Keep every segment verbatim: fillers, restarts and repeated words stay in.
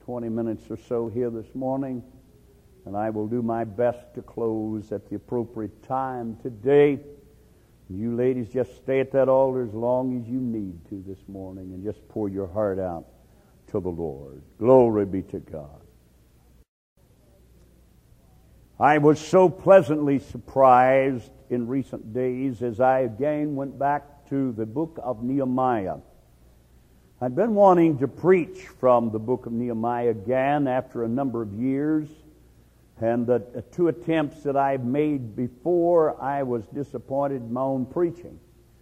twenty minutes or so here this morning, and I will do my best to close at the appropriate time today. You ladies just stay at that altar as long as you need to this morning and just pour your heart out to the Lord. Glory be to God. I was so pleasantly surprised in recent days as I again went back to the book of Nehemiah. I'd been wanting to preach from the book of Nehemiah again after a number of years, and the two attempts that I've made before, I was disappointed in my own preaching.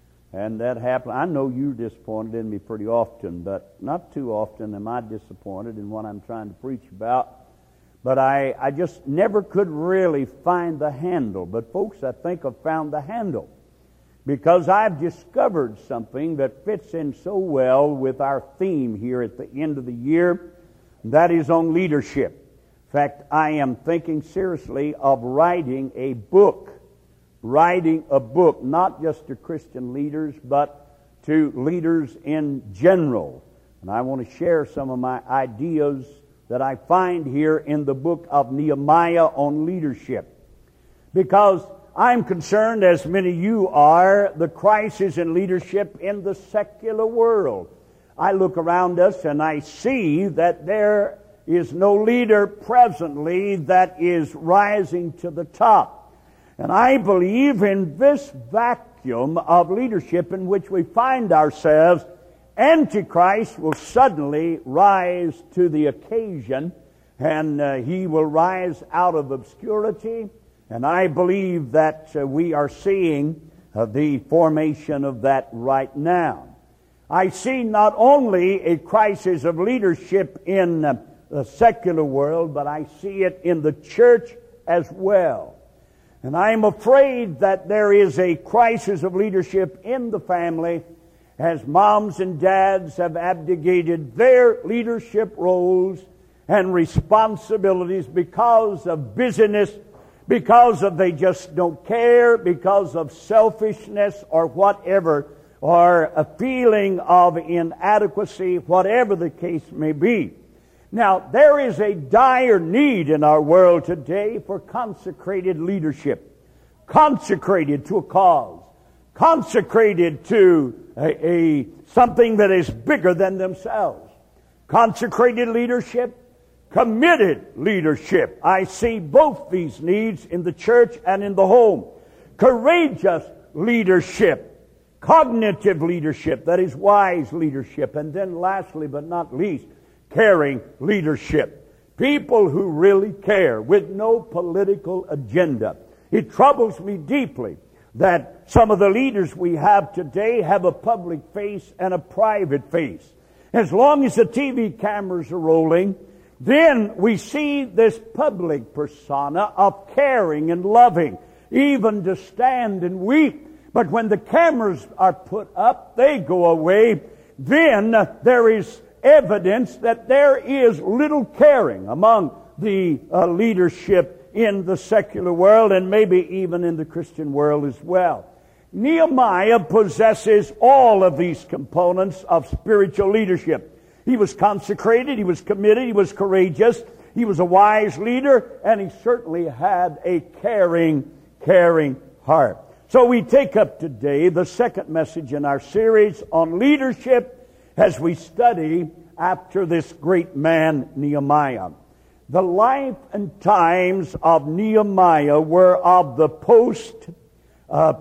And that happened. I know you're disappointed in me pretty often, but not too often am I disappointed in what I'm trying to preach about. But I, I just never could really find the handle. But folks, I think I've found the handle, because I've discovered something that fits in so well with our theme here at the end of the year. That is on leadership. In fact, I am thinking seriously of writing a book. Writing a book, not just to Christian leaders, but to leaders in general. And I want to share some of my ideas that I find here in the book of Nehemiah on leadership. Because I'm concerned, as many of you are, the crisis in leadership in the secular world. I look around us and I see that there is no leader presently that is rising to the top. And I believe in this vacuum of leadership in which we find ourselves, Antichrist will suddenly rise to the occasion, and uh, he will rise out of obscurity. And I believe that uh, we are seeing uh, the formation of that right now. I see not only a crisis of leadership in uh, the secular world, but I see it in the church as well. And I am afraid that there is a crisis of leadership in the family as moms and dads have abdicated their leadership roles and responsibilities because of busyness, because of they just don't care, because of selfishness or whatever, or a feeling of inadequacy, whatever the case may be. Now, there is a dire need in our world today for consecrated leadership, consecrated to a cause, consecrated to a, a something that is bigger than themselves. Consecrated leadership, committed leadership. I see both these needs in the church and in the home. Courageous leadership, cognitive leadership, that is wise leadership, and then lastly but not least, caring leadership. People who really care with no political agenda. It troubles me deeply that some of the leaders we have today have a public face and a private face. As long as the T V cameras are rolling, then we see this public persona of caring and loving, even to stand and weep. But when the cameras are put up, they go away. Then there is evidence that there is little caring among the uh, leadership in the secular world, and maybe even in the Christian world as well. Nehemiah possesses all of these components of spiritual leadership. He was consecrated, he was committed, he was courageous, he was a wise leader, and he certainly had a caring, caring heart. So we take up today the second message in our series on leadership as we study after this great man, Nehemiah. The life and times of Nehemiah were of the post, uh,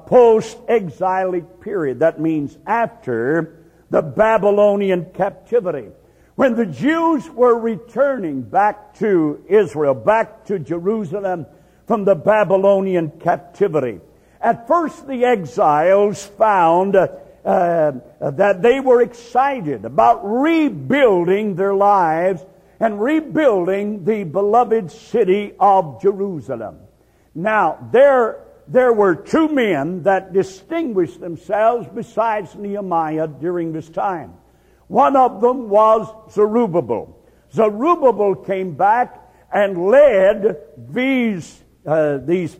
post-exilic period. That means after the Babylonian captivity. When the Jews were returning back to Israel, back to Jerusalem from the Babylonian captivity. At first the exiles found uh, Uh, that they were excited about rebuilding their lives and rebuilding the beloved city of Jerusalem. Now, there, there were two men that distinguished themselves besides Nehemiah during this time. One of them was Zerubbabel. Zerubbabel came back and led these, uh, these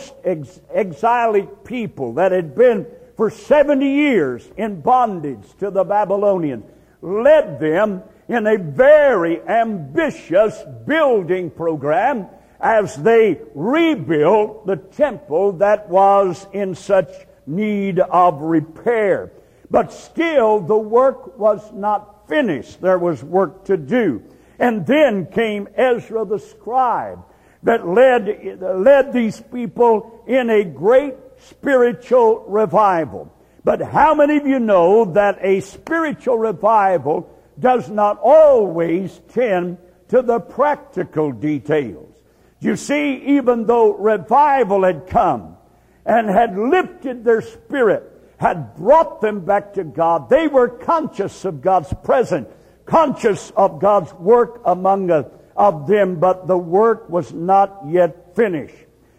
post-exilic people that had been for seventy years in bondage to the Babylonians, led them in a very ambitious building program as they rebuilt the temple that was in such need of repair. But still, the work was not finished. There was work to do. And then came Ezra the scribe that led, led these people in a great spiritual revival. But how many of you know that a spiritual revival does not always tend to the practical details? You see, even though revival had come and had lifted their spirit, had brought them back to God, they were conscious of God's presence, conscious of God's work among us, of them, but the work was not yet finished.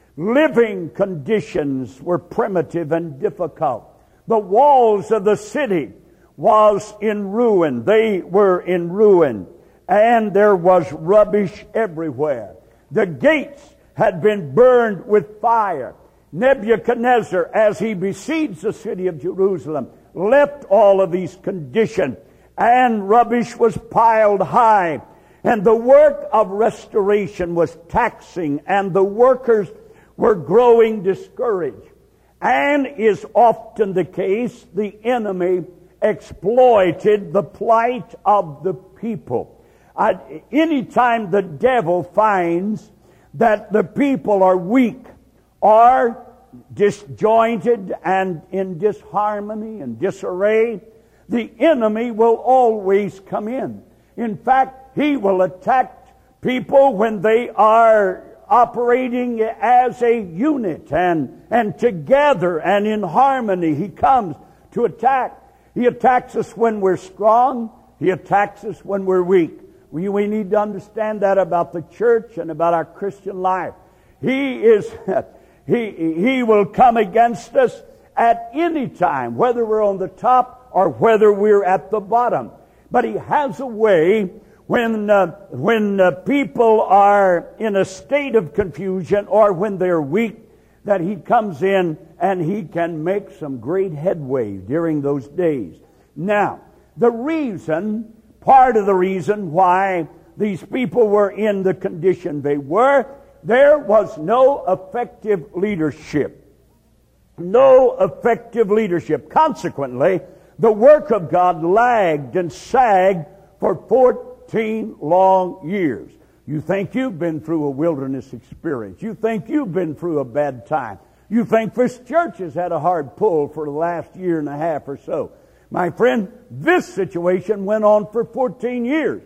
Living conditions were primitive and difficult. The walls of the city was in ruin. They were in ruin. And there was rubbish everywhere. The gates had been burned with fire. Nebuchadnezzar, as he besieged the city of Jerusalem, left all of these conditions, and rubbish was piled high. And the work of restoration was taxing, and the workers were growing discouraged. And is often the case, the enemy exploited the plight of the people. Uh, anytime the devil finds that the people are weak, are disjointed and in disharmony and disarray, the enemy will always come in. In fact, he will attack people when they are operating as a unit and, and together and in harmony. He comes to attack. He attacks us when we're strong. He attacks us when we're weak. We, we need to understand that about the church and about our Christian life. He is, he, he will come against us at any time, whether we're on the top or whether we're at the bottom. But he has a way when, uh, when uh, people are in a state of confusion or when they're weak, that he comes in and he can make some great headway during those days. Now, the reason, part of the reason why these people were in the condition they were, there was no effective leadership. No effective leadership. Consequently, the work of God lagged and sagged for fourteen long years. You think you've been through a wilderness experience. You think you've been through a bad time. You think this church has had a hard pull for the last year and a half or so. My friend, this situation went on for fourteen years.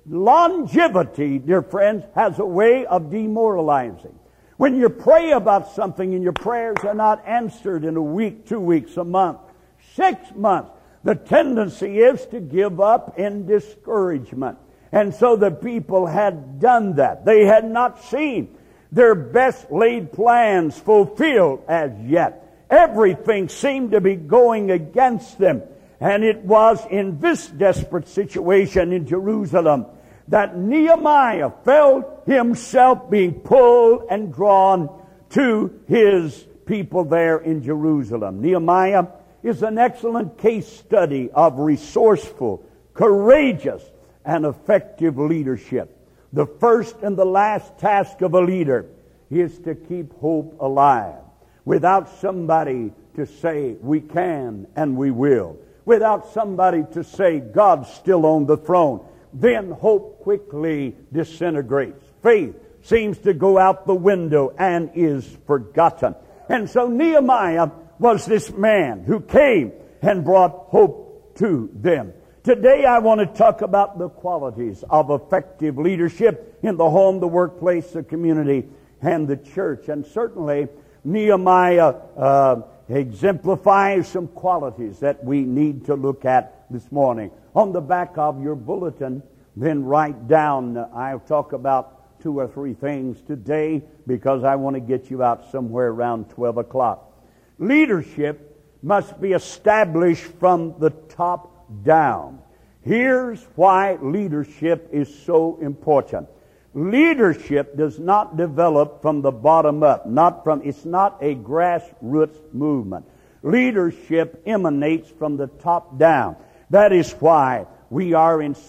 Longevity, dear friends, has a way of demoralizing. When you pray about something and your prayers are not answered in a week, two weeks, a month, six months, the tendency is to give up in discouragement. And so the people had done that. They had not seen their best laid plans fulfilled as yet. Everything seemed to be going against them. And it was in this desperate situation in Jerusalem that Nehemiah felt himself being pulled and drawn to his people there in Jerusalem. Nehemiah is an excellent case study of resourceful, courageous, and effective leadership. The first and the last task of a leader is to keep hope alive. Without somebody to say, we can and we will. Without somebody to say, God's still on the throne. Then hope quickly disintegrates. Faith seems to go out the window and is forgotten. And so Nehemiah was this man who came and brought hope to them. Today I want to talk about the qualities of effective leadership in the home, the workplace, the community, and the church. And certainly Nehemiah uh, exemplifies some qualities that we need to look at this morning. On the back of your bulletin, then write down, uh, I'll talk about two or three things today because I want to get you out somewhere around twelve o'clock. Leadership must be established from the top down. Here's why leadership is so important. Leadership does not develop from the bottom up. Not from, it's not a grassroots movement. Leadership emanates from the top down. That is why we are in such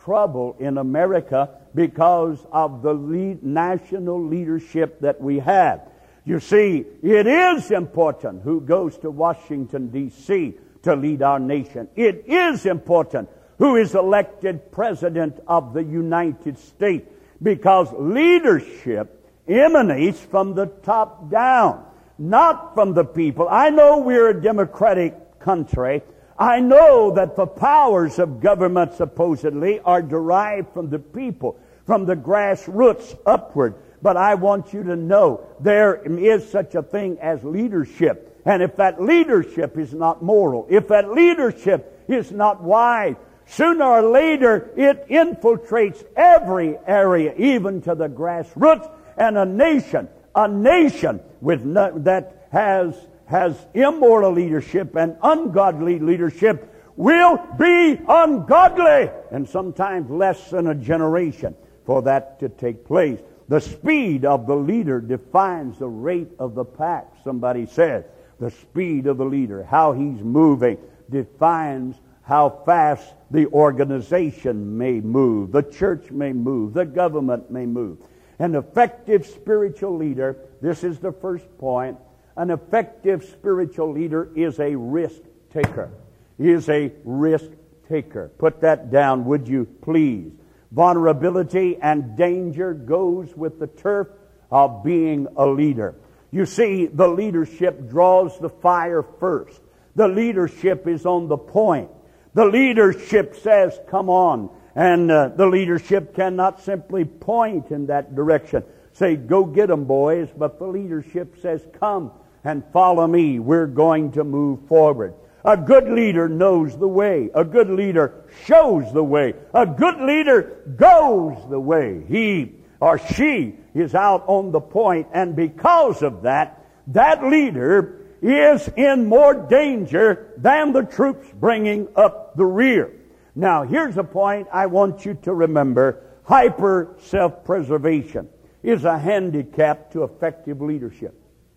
trouble in America because of the lead, national leadership that we have. You see, it is important who goes to Washington, D C to lead our nation. It is important who is elected President of the United States, because leadership emanates from the top down, not from the people. I know we're a democratic country. I know that the powers of government supposedly are derived from the people, from the grassroots upward. But I want you to know there is such a thing as leadership. And if that leadership is not moral, if that leadership is not wise, sooner or later it infiltrates every area, even to the grassroots. And a nation, a nation with no, that has has immoral leadership and ungodly leadership will be ungodly, and sometimes less than a generation for that to take place. The speed of the leader defines the rate of the pack. Somebody said the speed of the leader, how he's moving, defines how fast the organization may move, the church may move, the government may move. An effective spiritual leader, this is the first point, an effective spiritual leader is a risk taker. He is a risk taker. Put that down, would you please? Vulnerability and danger goes with the turf of being a leader. You see, the leadership draws the fire first. The leadership is on the point. The leadership says, come on. And uh, the leadership cannot simply point in that direction. Say, go get them, boys. But the leadership says, come and follow me. We're going to move forward. A good leader knows the way. A good leader shows the way. A good leader goes the way. He or she is out on the point, and because of that, that leader is in more danger than the troops bringing up the rear. Now, here's a point I want you to remember. Hyper self-preservation is a handicap to effective leadership.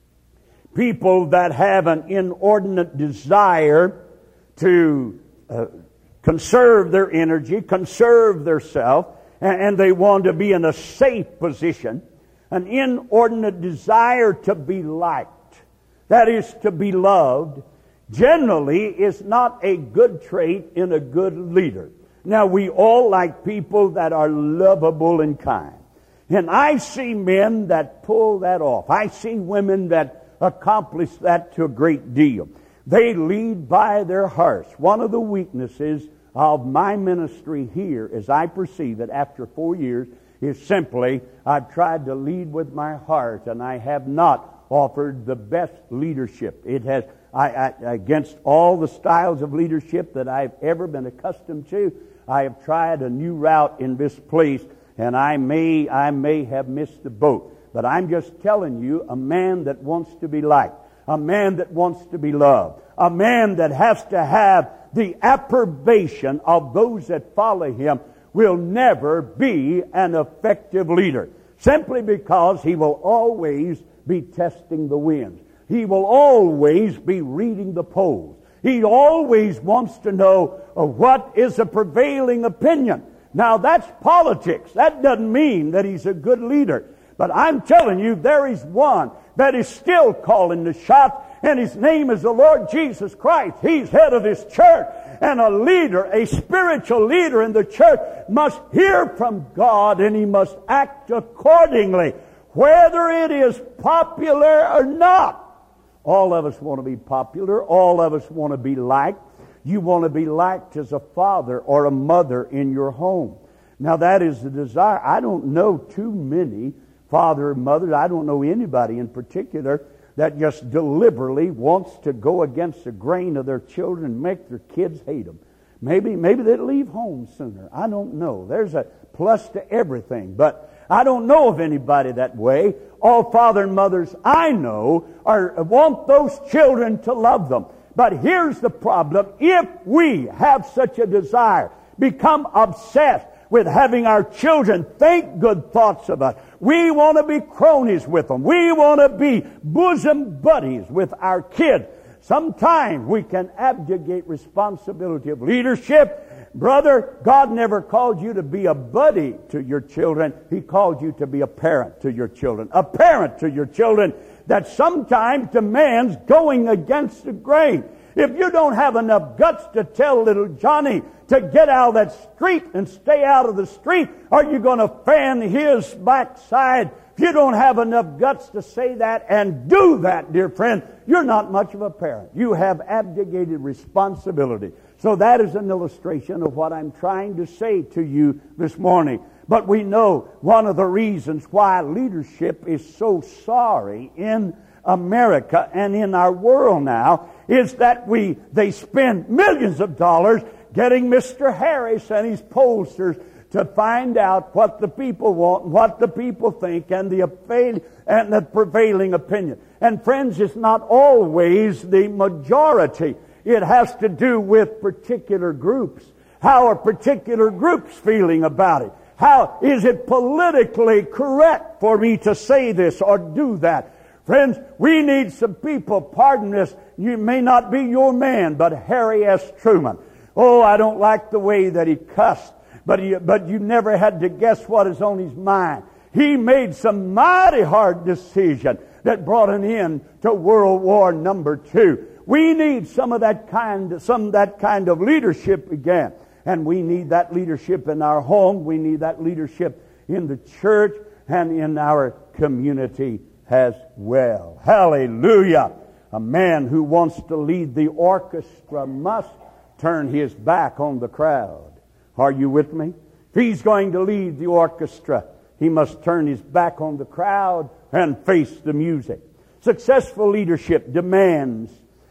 People that have an inordinate desire to uh, conserve their energy, conserve their self, and, and they want to be in a safe position, an inordinate desire to be liked, that is, to be loved, generally is not a good trait in a good leader. Now, we all like people that are lovable and kind. And I see men that pull that off. I see women that accomplish that to a great deal. They lead by their hearts. One of the weaknesses of my ministry here, as I perceive it after four years, is simply I've tried to lead with my heart, and I have not offered the best leadership. It has, I, I, against all the styles of leadership that I've ever been accustomed to, I have tried a new route in this place, and I may, I may have missed the boat. But I'm just telling you, a man that wants to be liked, a man that wants to be loved, a man that has to have the approbation of those that follow him will never be an effective leader. Simply because he will always be testing the winds. He will always be reading the polls. He always wants to know uh, what is the prevailing opinion. Now, that's politics. That doesn't mean that he's a good leader. But I'm telling you, there is one that is still calling the shots, and his name is the Lord Jesus Christ. He's head of his church. And a leader, a spiritual leader in the church, must hear from God, and he must act accordingly, whether it is popular or not. All of us want to be popular. All of us want to be liked. You want to be liked as a father or a mother in your home. Now, that is the desire. I don't know too many father or mothers. I don't know anybody in particular that just deliberately wants to go against the grain of their children and make their kids hate them. Maybe, maybe they'll leave home sooner. I don't know. There's a plus to everything. But I don't know of anybody that way. All father and mothers I know are want those children to love them. But here's the problem. If we have such a desire, become obsessed with having our children think good thoughts of us, we want to be cronies with them. We want to be bosom buddies with our kids. Sometimes we can abdicate responsibility of leadership brother, God never called you to be a buddy to your children. He called you to be a parent to your children. A parent to your children that sometimes demands going against the grain. If you don't have enough guts to tell little Johnny to get out of that street and stay out of the street, are you going to fan his backside? If you don't have enough guts to say that and do that, dear friend, you're not much of a parent. You have abdicated responsibility. So that is an illustration of what I'm trying to say to you this morning. But we know one of the reasons why leadership is so sorry in America and in our world now is that we they spend millions of dollars getting Mister Harris and his pollsters to find out what the people want and what the people think and the and the prevailing opinion. And friends, it's not always the majority. It has to do with particular groups. How are particular groups feeling about it? How is it politically correct for me to say this or do that? Friends, we need some people, pardon this, you may not be your man, but Harry S. Truman. Oh, I don't like the way that he cussed, but he, but you never had to guess what is on his mind. He made some mighty hard decision that brought an end to World War Number Two. We need some of that kind, some of that kind of leadership again. And we need that leadership in our home. We need that leadership in the church and in our community as well. Hallelujah. A man who wants to lead the orchestra must turn his back on the crowd. Are you with me? If he's going to lead the orchestra, he must turn his back on the crowd and face the music. Successful leadership demands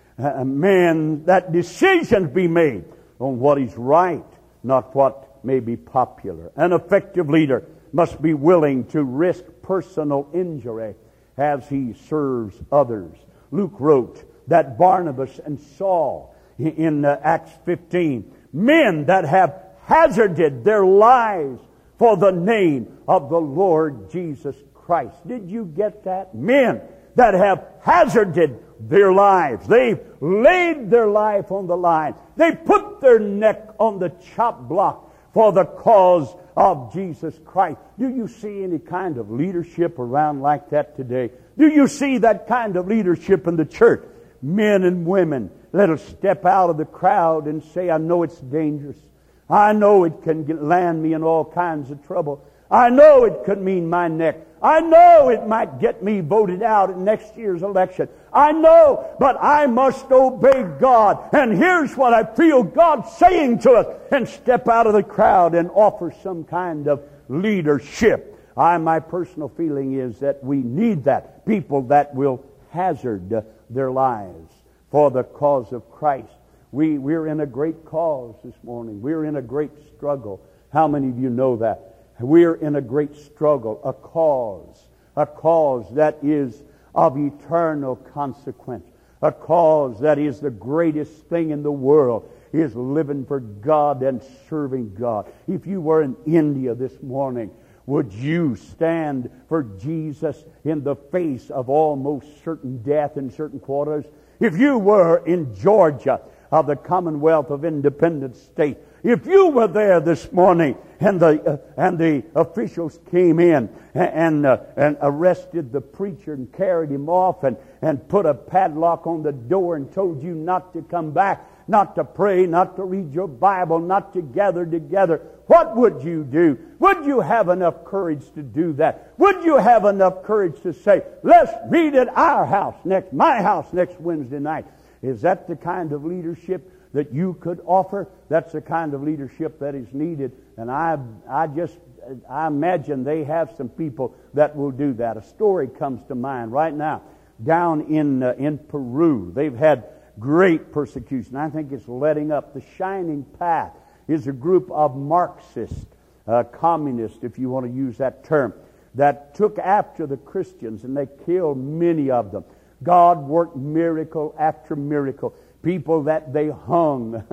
a man that decisions be made on what is right, not what may be popular. An effective leader must be willing to risk personal injury as he serves others. Luke wrote that Barnabas and Saul in uh, Acts fifteen, men that have hazarded their lives for the name of the Lord Jesus Christ. Did you get that? Men that have hazarded their lives. They've laid their life on the line. They put their neck on the chop block for the cause of Jesus Christ. Do you see any kind of leadership around like that today? Do you see that kind of leadership in the church? Men and women that'll step out of the crowd and say, I know it's dangerous. I know it can get, land me in all kinds of trouble. I know it could mean my neck. I know it might get me voted out in next year's election. I know, but I must obey God. And here's what I feel God saying to us. And step out of the crowd and offer some kind of leadership. I, my personal feeling is that we need that. People that will hazard their lives for the cause of Christ. We, we're in a great cause this morning. We're in a great struggle. How many of you know that? We're in a great struggle, a cause, a cause that is of eternal consequence, a cause that is the greatest thing in the world, is living for God and serving God. If you were in India this morning, would you stand for Jesus in the face of almost certain death in certain quarters? If you were in Georgia, of the Commonwealth of Independent States, if you were there this morning and the uh, and the officials came in and and, uh, and arrested the preacher and carried him off and, and put a padlock on the door and told you not to come back, not to pray, not to read your Bible, not to gather together, what would you do? Would you have enough courage to do that? Would you have enough courage to say, let's meet at our house next, my house next Wednesday night? Is that the kind of leadership that you could offer? That's the kind of leadership that is needed. And I I just, I imagine they have some people that will do that. A story comes to mind right now. Down in, uh, in Peru, they've had great persecution. I think it's letting up. The Shining Path is a group of Marxist, uh, communists, if you want to use that term, that took after the Christians and they killed many of them. God worked miracle after miracle. People that they hung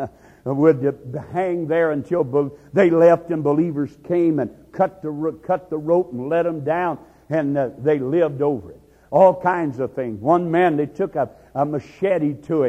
would hang there until they left and believers came and cut the cut the rope and let them down, and uh, they lived over it. All kinds of things. One man, they took a, a machete to him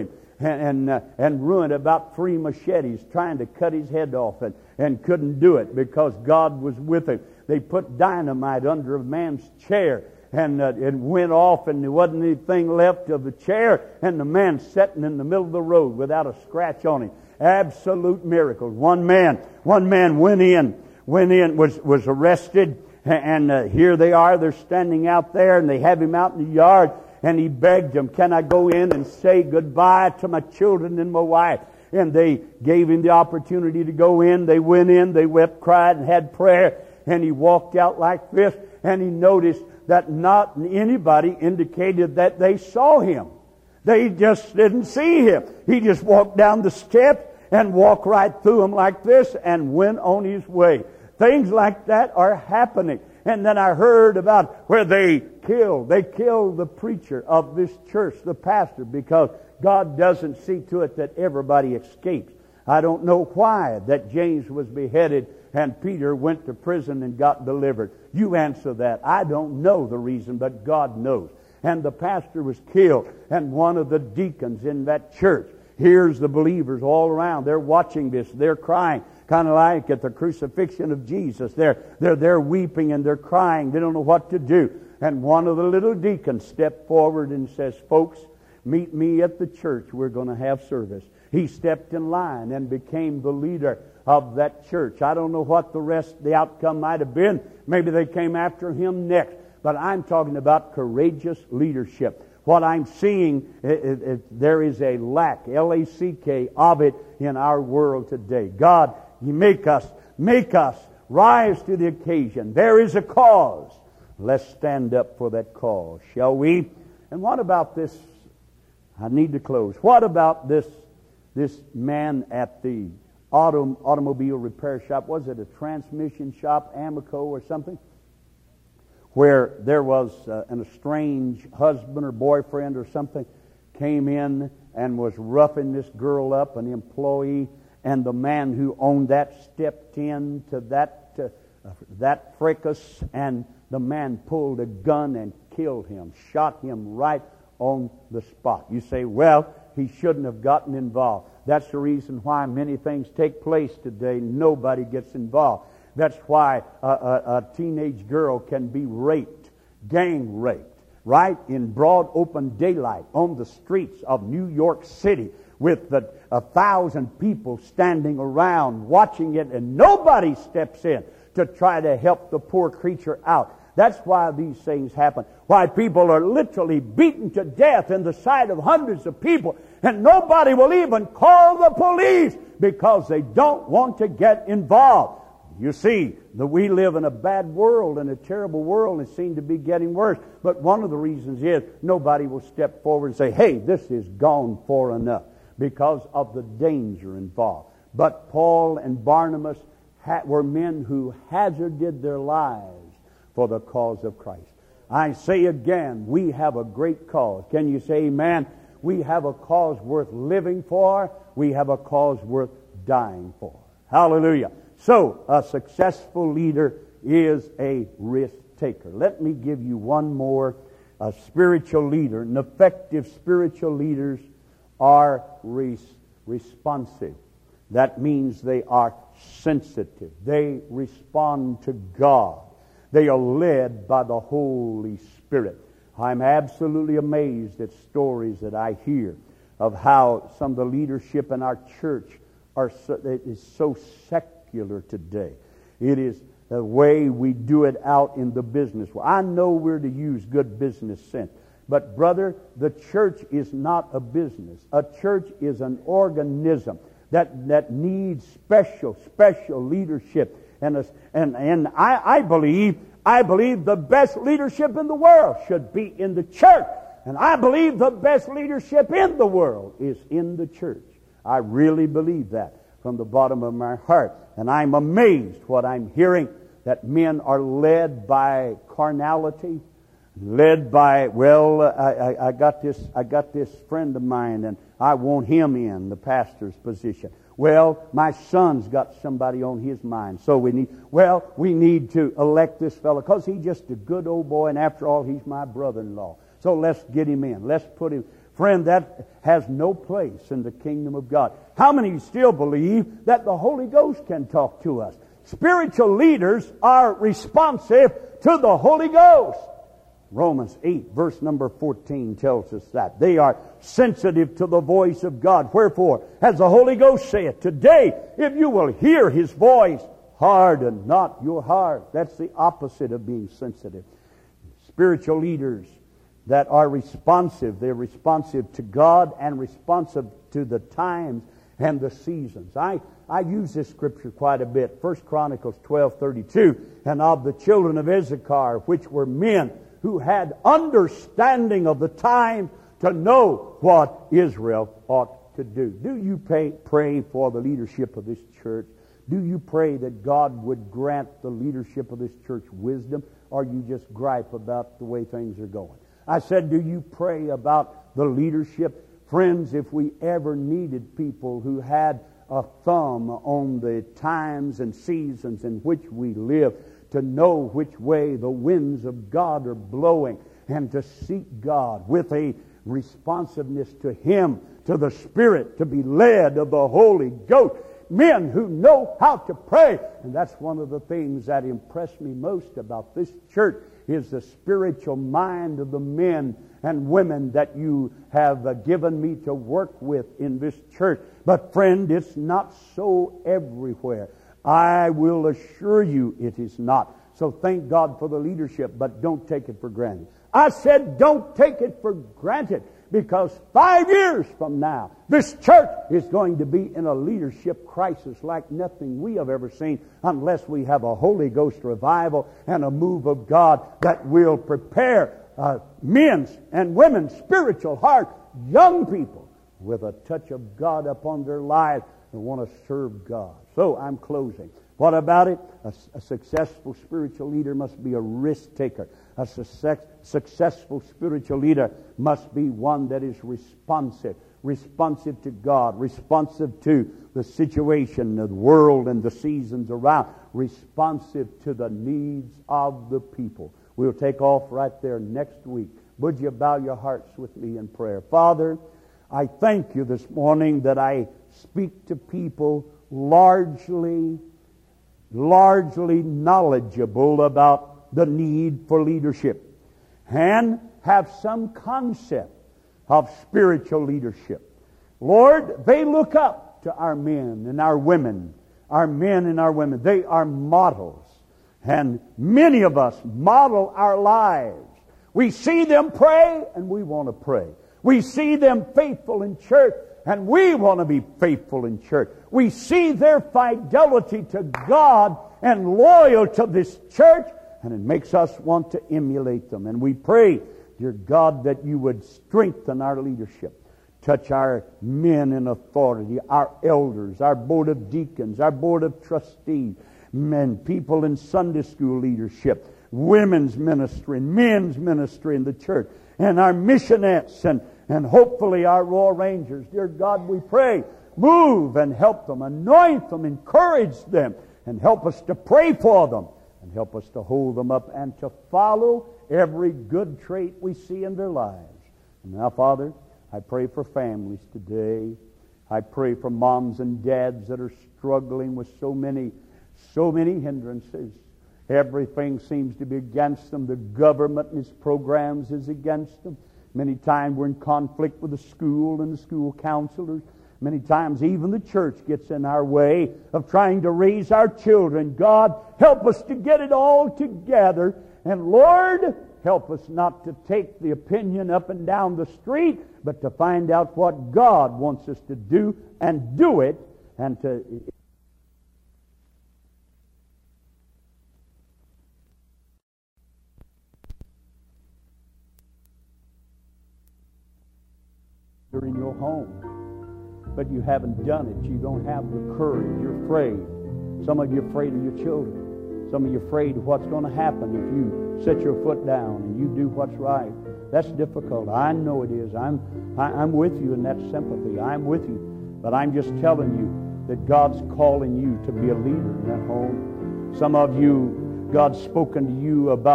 and and, uh, and ruined about three machetes trying to cut his head off, and, and couldn't do it because God was with him. They put dynamite under a man's chair, and uh, it went off, and there wasn't anything left of the chair, and the man sitting in the middle of the road without a scratch on him. Absolute miracles. One man, one man went in, went in, was was arrested, and uh, here they are. They're standing out there, and they have him out in the yard, and he begged them, "Can I go in and say goodbye to my children and my wife?" And they gave him the opportunity to go in. They went in, they wept, cried, and had prayer, and he walked out like this, and he noticed that not anybody indicated that they saw him. They just didn't see him. He just walked down the steps and walked right through them like this and went on his way. Things like that are happening. And then I heard about where they killed. They killed the preacher of this church, the pastor, because God doesn't see to it that everybody escapes. I don't know why that James was beheaded and Peter went to prison and got delivered. You answer that. I don't know the reason, but God knows. And the pastor was killed, and one of the deacons in that church. Here's the believers all around. They're watching this. They're crying, kind of like at the crucifixion of Jesus. They're, they're, they're weeping and they're crying. They don't know what to do. And one of the little deacons stepped forward and says, "Folks, meet me at the church. We're going to have service." He stepped in line and became the leader of that church. I don't know what the rest, the outcome might have been. Maybe they came after him next. But I'm talking about courageous leadership. What I'm seeing, it, it, it, there is a lack, L A C K, of it in our world today. God, you make us, make us rise to the occasion. There is a cause. Let's stand up for that cause, shall we? And what about this? I need to close. What about this, this man at the auto, automobile repair shop? Was it a transmission shop, Amico or something? Where there was uh, an estranged husband or boyfriend or something came in and was roughing this girl up, an employee, and the man who owned that stepped in to that uh, that fracas, and the man pulled a gun and killed him, shot him right on the spot. You say, well, he shouldn't have gotten involved. That's the reason why many things take place today. Nobody gets involved. That's why a, a, a teenage girl can be raped, gang raped, right in broad open daylight on the streets of New York City with the, a thousand people standing around watching it, and nobody steps in to try to help the poor creature out. That's why these things happen. Why people are literally beaten to death in the sight of hundreds of people, and nobody will even call the police because they don't want to get involved. You see, that we live in a bad world, in a terrible world, and it seems to be getting worse. But one of the reasons is nobody will step forward and say, "Hey, this is gone far enough," because of the danger involved. But Paul and Barnabas ha- were men who hazarded their lives for the cause of Christ. I say again, we have a great cause. Can you say amen? We have a cause worth living for. We have a cause worth dying for. Hallelujah. So, a successful leader is a risk taker. Let me give you one more. A spiritual leader, an effective spiritual leaders are res- responsive. That means they are sensitive. They respond to God. They are led by the Holy Spirit. I'm absolutely amazed at stories that I hear of how some of the leadership in our church are so, it is so secular today. It is the way we do it out in the business world. I know we're to use good business sense. But brother, the church is not a business. A church is an organism that, that needs special, special leadership. And, a, and, and I, I believe, I believe the best leadership in the world should be in the church. And I believe the best leadership in the world is in the church. I really believe that from the bottom of my heart. And I'm amazed what I'm hearing, that men are led by carnality, led by, well, I, I, I got this I got this friend of mine, and I want him in the pastor's position. Well, my son's got somebody on his mind, so we need, well, we need to elect this fellow because he's just a good old boy, and after all, he's my brother-in-law. So let's get him in. Let's put him. Friend, that has no place in the kingdom of God. How many still believe that the Holy Ghost can talk to us? Spiritual leaders are responsive to the Holy Ghost. Romans eight, verse number fourteen tells us that. They are sensitive to the voice of God. Wherefore, as the Holy Ghost saith, today, if you will hear His voice, harden not your heart. That's the opposite of being sensitive. Spiritual leaders that are responsive, they're responsive to God and responsive to the times and the seasons. I, I use this scripture quite a bit. First Chronicles twelve thirty-two, and of the children of Issachar, which were men who had understanding of the time to know what Israel ought to do. Do you pay, pray for the leadership of this church? Do you pray that God would grant the leadership of this church wisdom, or you just gripe about the way things are going? I said, do you pray about the leadership? Friends, if we ever needed people who had a thumb on the times and seasons in which we live, to know which way the winds of God are blowing, and to seek God with a responsiveness to Him, to the Spirit, to be led of the Holy Ghost. Men who know how to pray. And that's one of the things that impressed me most about this church, is the spiritual mind of the men and women that you have uh, given me to work with in this church. But friend, it's not so everywhere. I will assure you it is not. So thank God for the leadership, but don't take it for granted. I said don't take it for granted, because five years from now, this church is going to be in a leadership crisis like nothing we have ever seen, unless we have a Holy Ghost revival and a move of God that will prepare uh, men's and women's spiritual heart, young people with a touch of God upon their lives and want to serve God. So I'm closing. What about it? A, a successful spiritual leader must be a risk taker. A success, successful spiritual leader must be one that is responsive. Responsive to God. Responsive to the situation, the world, and the seasons around. Responsive to the needs of the people. We'll take off right there next week. Would you bow your hearts with me in prayer? Father, I thank you this morning that I speak to people largely, largely knowledgeable about the need for leadership and have some concept of spiritual leadership. Lord, they look up to our men and our women, our men and our women. They are models, and many of us model our lives. We see them pray, and we want to pray. We see them faithful in church, and we want to be faithful in church. We see their fidelity to God and loyal to this church, and it makes us want to emulate them. And we pray, dear God, that you would strengthen our leadership. Touch our men in authority, our elders, our board of deacons, our board of trustees, men, people in Sunday school leadership, women's ministry, men's ministry in the church, and our missionettes, and, and hopefully our Royal Rangers. Dear God, we pray, move and help them, anoint them, encourage them, and help us to pray for them, and help us to hold them up and to follow every good trait we see in their lives. And now, Father, I pray for families today. I pray for moms and dads that are struggling with so many, so many hindrances. Everything seems to be against them. The government and its programs is against them. Many times we're in conflict with the school and the school counselors. Many times even the church gets in our way of trying to raise our children. God, help us to get it all together. And Lord, help us not to take the opinion up and down the street, but to find out what God wants us to do and do it, and to... You're in your home, but you haven't done it. You don't have the courage. You're afraid. Some of you are afraid of your children. Some of you are afraid of what's going to happen if you set your foot down and you do what's right. That's difficult. I know it is. I'm, I, I'm with you in that sympathy. I'm with you. But I'm just telling you that God's calling you to be a leader in that home. Some of you, God's spoken to you about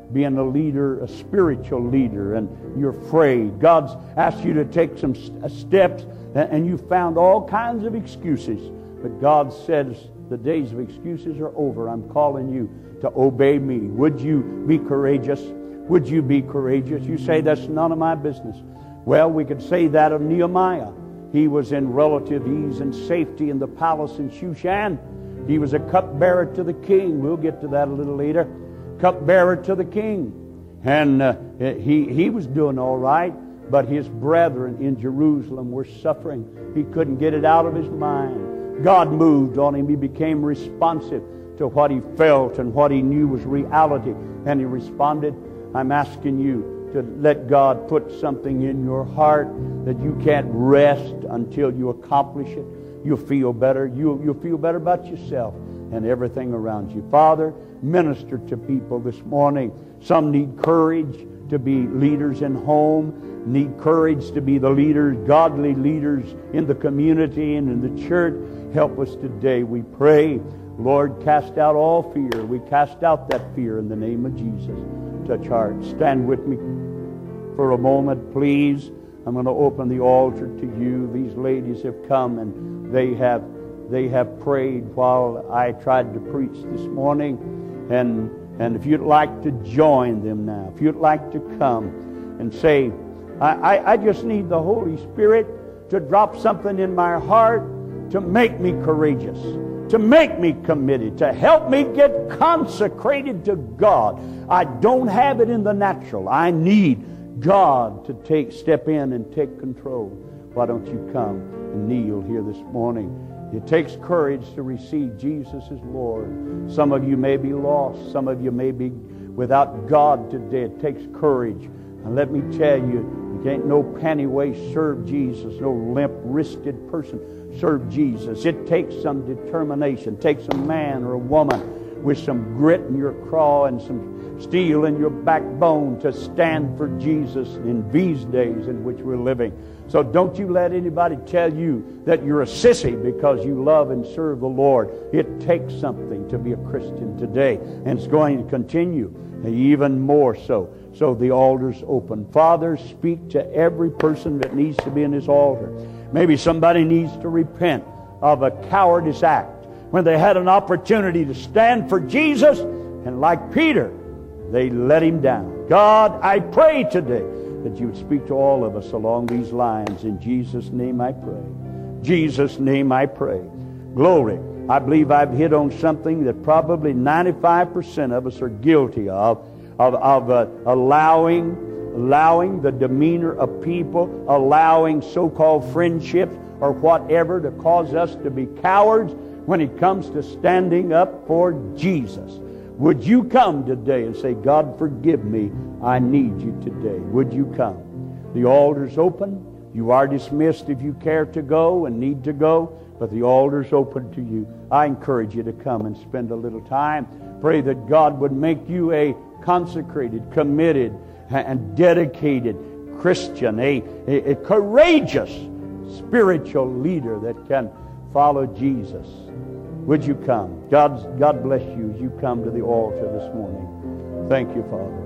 being a leader, a spiritual leader, and you're afraid. God's asked you to take some steps, and you found all kinds of excuses. But God says the days of excuses are over. I'm calling you to obey me. Would you be courageous? Would you be courageous? You say, that's none of my business. Well, we could say that of Nehemiah. He was in relative ease and safety in the palace in Shushan. He was a cupbearer to the king. We'll get to that a little later. Cupbearer to the king. And uh, he, he was doing all right, but his brethren in Jerusalem were suffering. He couldn't get it out of his mind. God moved on him. He became responsive to what he felt and what he knew was reality. And he responded. I'm asking you to let God put something in your heart that you can't rest until you accomplish it. You'll feel better. You'll, you'll feel better about yourself and everything around you. Father, minister to people this morning. Some need courage to be leaders in home, need courage to be the leaders, godly leaders in the community and in the church. Help us today, we pray. Lord, cast out all fear. We cast out that fear in the name of Jesus. Touch hearts. Stand with me for a moment, please. I'm going to open the altar to you. These ladies have come and they have they have prayed while I tried to preach this morning. And and if you'd like to join them now, if you'd like to come and say, I, I, I just need the Holy Spirit to drop something in my heart to make me courageous, to make me committed, to help me get consecrated to God. I don't have it in the natural. I need God to take step in and take control. Why don't you come and kneel here this morning? It takes courage to receive Jesus as Lord. Some of you may be lost. Some of you may be without God today. It takes courage. And let me tell you, you can't no panty waist serve Jesus, no limp-wristed person serve Jesus. It takes some determination. It takes a man or a woman with some grit in your craw and some steel in your backbone to stand for Jesus in these days in which we're living. So don't you let anybody tell you that you're a sissy because you love and serve the Lord. It takes something to be a Christian today, and it's going to continue even more so. So the altar's open. Father, speak to every person that needs to be in this altar. Maybe somebody needs to repent of a cowardice act when they had an opportunity to stand for Jesus, and like Peter, they let him down. God, I pray today that you would speak to all of us along these lines. In Jesus' name I pray. Jesus' name I pray. Glory. I believe I've hit on something that probably ninety-five percent of us are guilty of, of, of uh, allowing, allowing the demeanor of people, allowing so-called friendships or whatever to cause us to be cowards when it comes to standing up for Jesus. Would you come today and say, God, forgive me. I need you today. Would you come? The altar's open. You are dismissed if you care to go and need to go, but the altar's open to you. I encourage you to come and spend a little time. Pray that God would make you a consecrated, committed, and dedicated Christian, a, a, a courageous spiritual leader that can follow Jesus. Would you come? God, God bless you as you come to the altar this morning. Thank you, Father.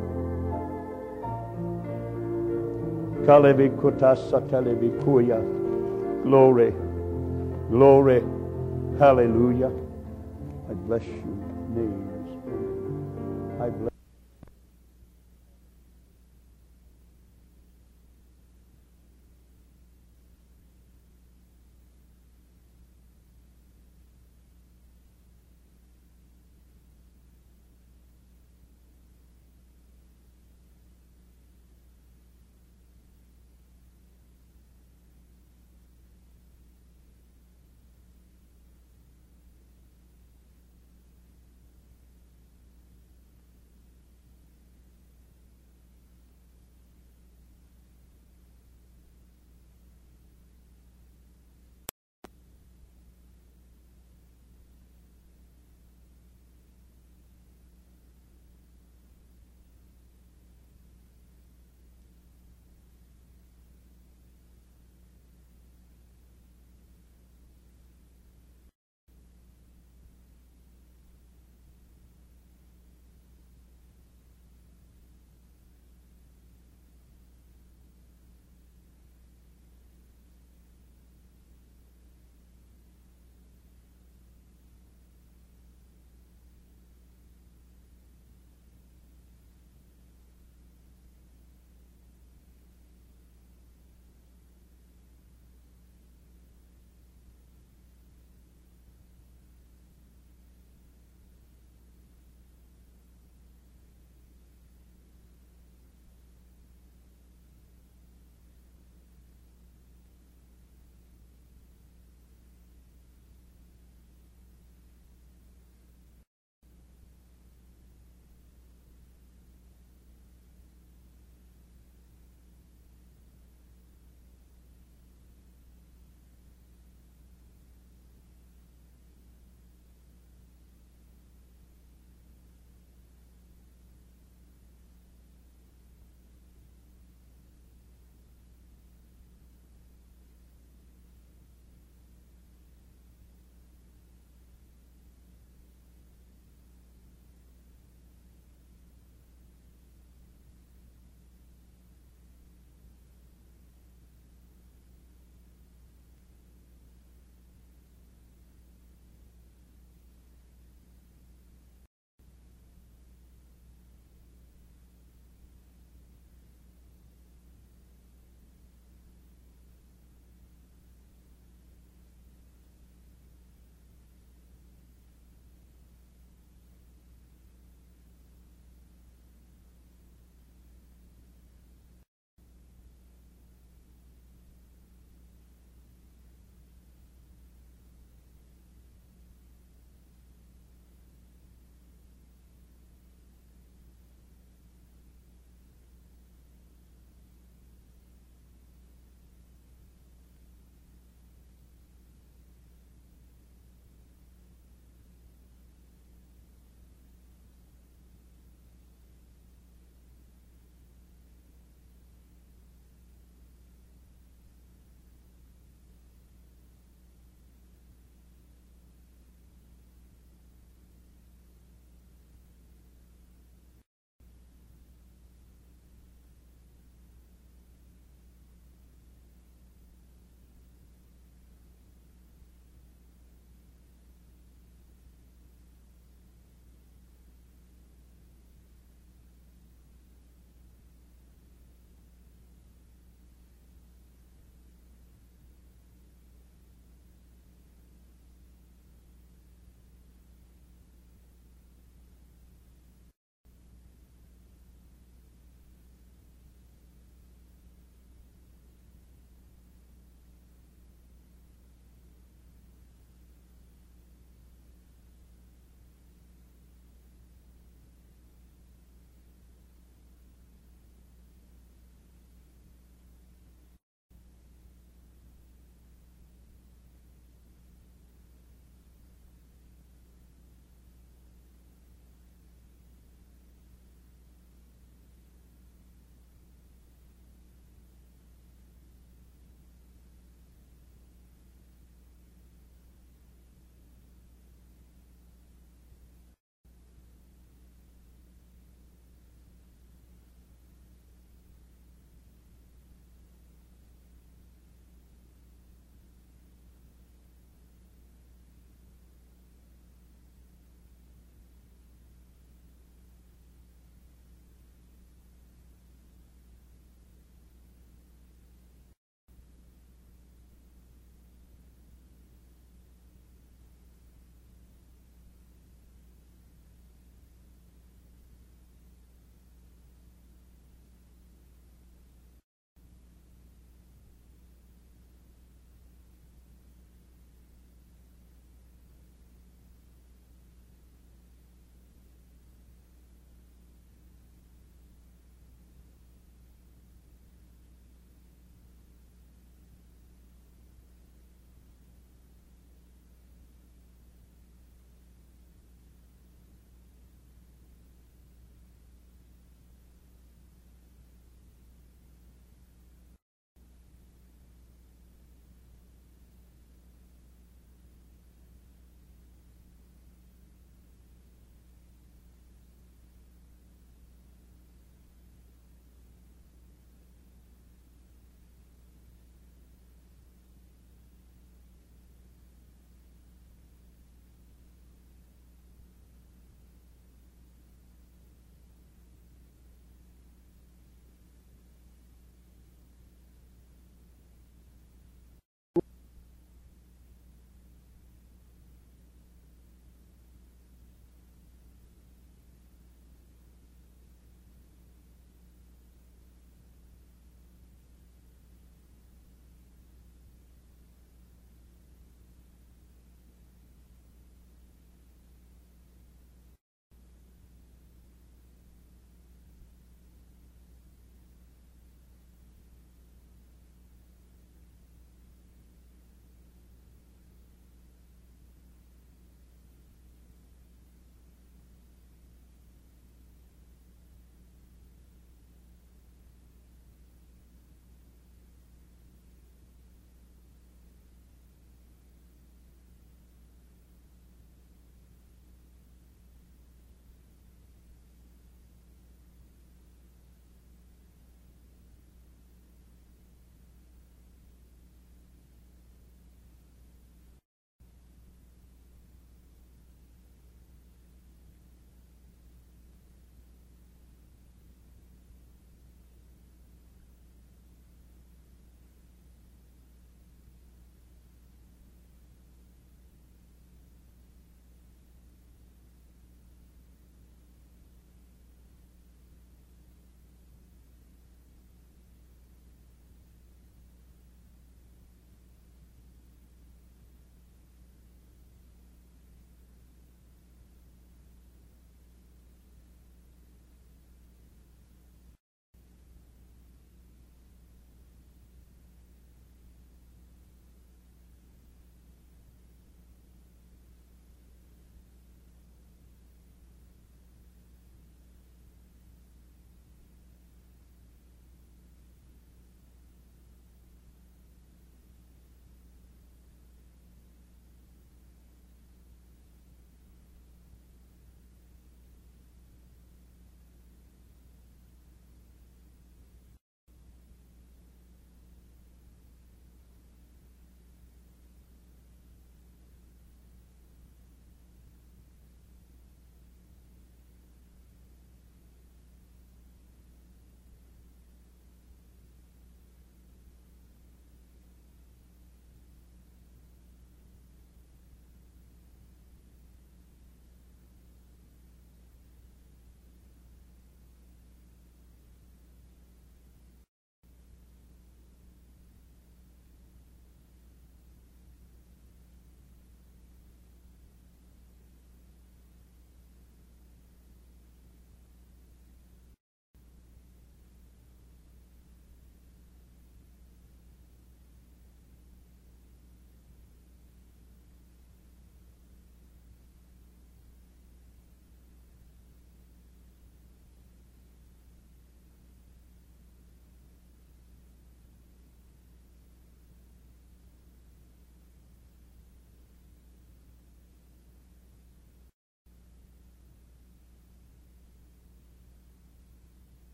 Glory. Glory. Hallelujah. I bless you. Names. I bless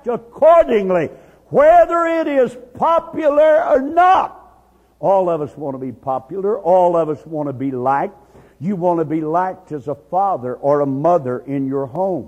act accordingly, whether it is popular or not. All of us want to be popular. All of us want to be liked. You want to be liked as a father or a mother in your home.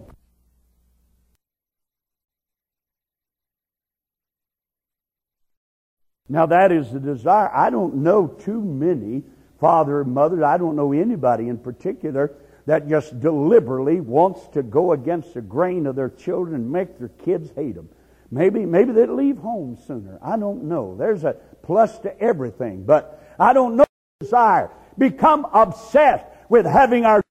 Now that is the desire. I don't know too many father and mothers. I don't know anybody in particular that just deliberately wants to go against the grain of their children and make their kids hate them. Maybe, maybe they'd leave home sooner. I don't know. There's a plus to everything. But I don't know the desire. Become obsessed with having our